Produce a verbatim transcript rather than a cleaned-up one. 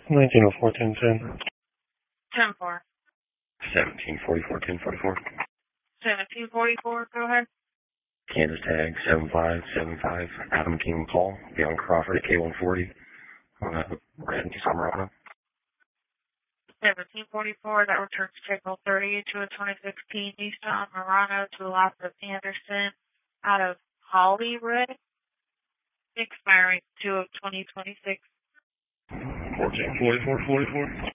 nineteen oh four, ten ten. ten four. seventeen forty-four, ten forty-four. seventeen forty-four, go ahead. Kansas tag seven five seven five. Adam King Paul. Beyond Crawford at K one forty. Uh, Red Samarano. seventeen forty-four, that returns signal thirty to a twenty sixteen Nissan Murano to the left of Anderson out of Hollywood, expiring two of twenty twenty-six. fourteen forty-four forty-four.